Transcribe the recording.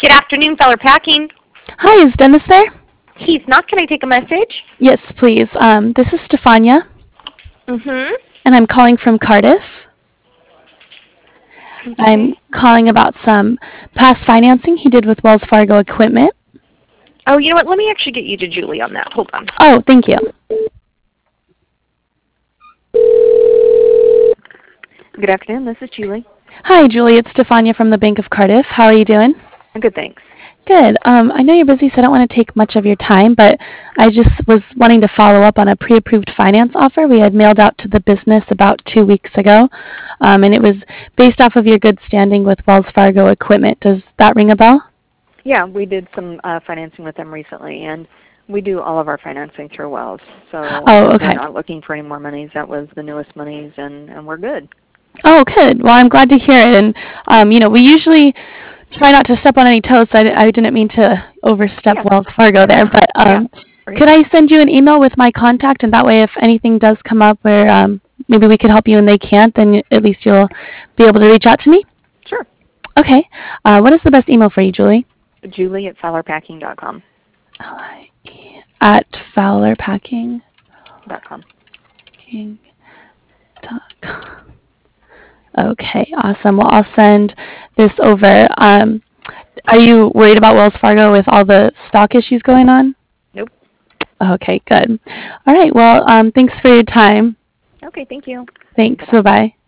Good afternoon, Feller Packing. Hi, is Dennis there? He's not. Can I take a message? Yes, please. This is Stefania, Mm-hmm. and I'm calling from Cardiff. Okay. I'm calling about some past financing he did with Wells Fargo Equipment. Oh, you know what? Let me actually get you to Julie on that. Hold on. Oh, thank you. Good afternoon. This is Julie. Hi, Julie. It's Stefania from the Bank of Cardiff. How are you doing? Good, thanks. Good. I know you're busy, so I don't want to take much of your time, but I just was wanting to follow up on a pre-approved finance offer we had mailed out to the business about 2 weeks ago, and it was based off of your good standing with Wells Fargo Equipment. Does that ring a bell? Yeah, we did some financing with them recently, and we do all of our financing through Wells. So Oh, we're okay. not looking for any more monies. That was the newest monies, and we're good. Oh, good. Well, I'm glad to hear it. And, we usually try not to step on any toes, so I didn't mean to overstep Yeah. Wells Fargo there. But Yeah. Great. could I send you an email with my contact, and that way if anything does come up where maybe we could help you and they can't, then at least you'll be able to reach out to me? Sure. Okay. What is the best email for you, Julie? Julie at FowlerPacking.com. At FowlerPacking.com. .com. Okay, awesome. Well, I'll send this over. Are you worried about Wells Fargo with all the stock issues going on? Nope. Okay, good. All right, well, thanks for your time. Okay, thank you. Thanks. Bye-bye. Bye-bye.